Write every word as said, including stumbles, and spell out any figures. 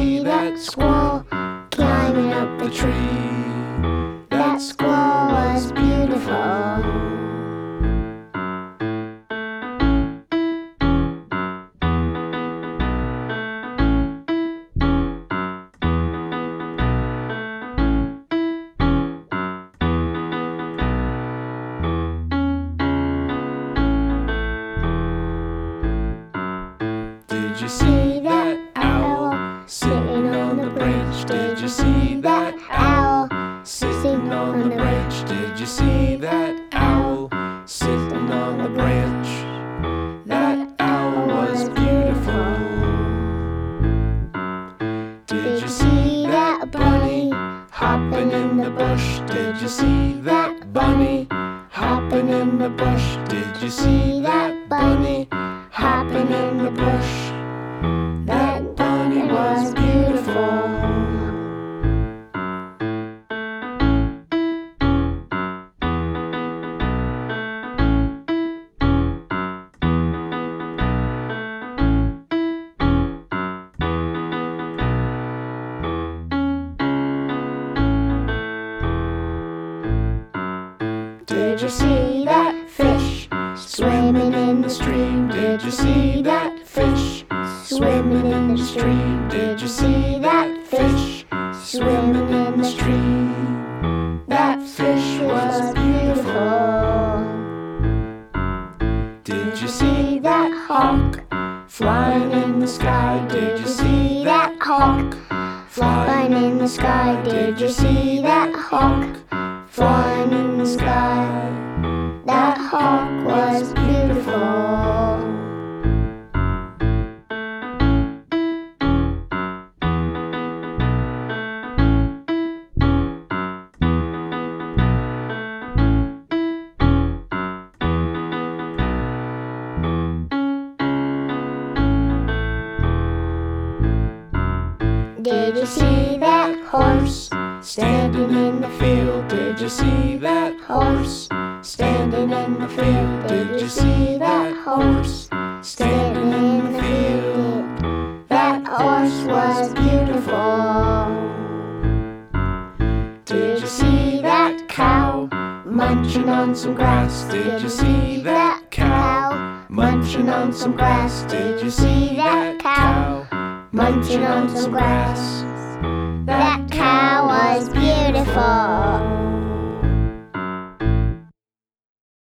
see that squirrel climbing up the tree? That squirrel was beautiful. Did you see that owl sitting on the branch? Did you see that owl sitting on the branch? Did you see that owl sitting on the branch? That owl was beautiful. Did you see that bunny hopping in the bush? Did you see that bunny hopping in the bush? Did you see that bunny hopping in the bush? That bunny was beautiful. Did you see that fish swimming in the stream? Did you see that fish swimming in the stream? Did you see that fish swimming in the stream? That fish was beautiful. Did you see that hawk flying in the sky? Did you see that hawk flying in the sky? Did you see that hawk flying in the sky? That hawk was beautiful. Did you see that horse standing in the field? Did you see that horse standing in the field? Did you see that horse standing in the field? That horse was beautiful. Did you see that cow munching on some grass? Did you see that cow munching on some grass? Did you see that cow munching on some grass? That cow was beautiful.